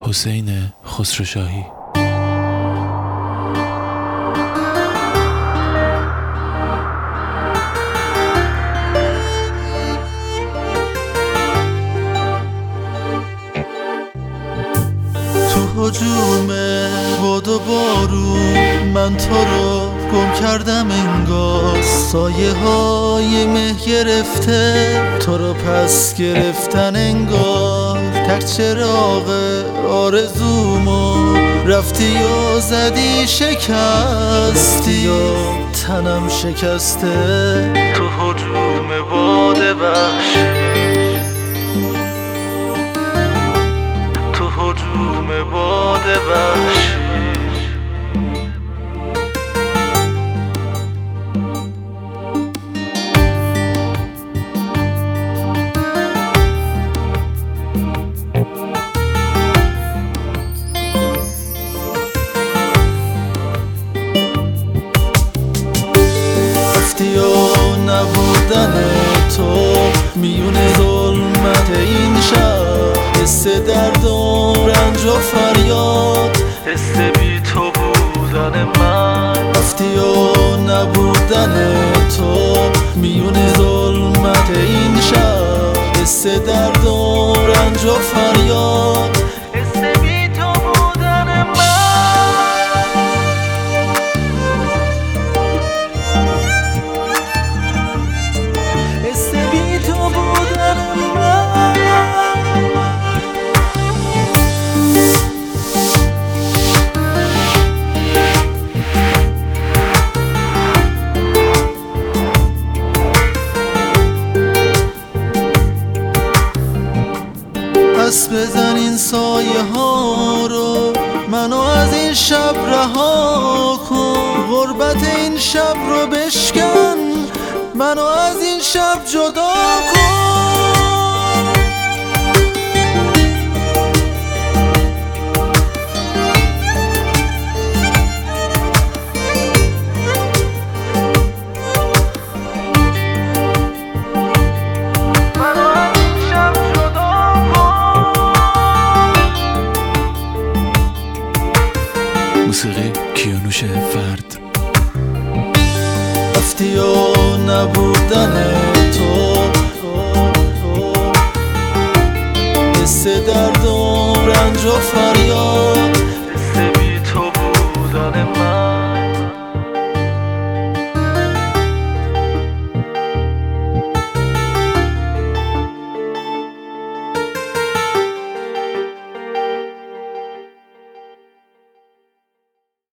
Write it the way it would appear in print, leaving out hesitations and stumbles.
حسین خسروشاهی. تو هجوم باد و بارون من تو رو گم کردم انگار، سایه های مه گرفته تو رو پس گرفتن انگار. تک چراغ آرزومو رفتی و زدی شکستی و تنم شکسته تو هجوم باد وحشی، تو هجوم باد وحشی. رفتی و نبودن تو میون ظلمت این شب، حس درد و رنج و فریاد، حس بی تو بودن من. رفتی و نبودن تو میون ظلمت این شب، حس درد و رنج و فریاد، حس بی تو بودن من. پس بزن این سایه ها رو، منو از این شب رها کن. غربت این شب رو بشکن، منو از این شب جدا کن. موسیقی کیانوش فرد. رفتی و نبودن تو حس درد و رنج و فریاد،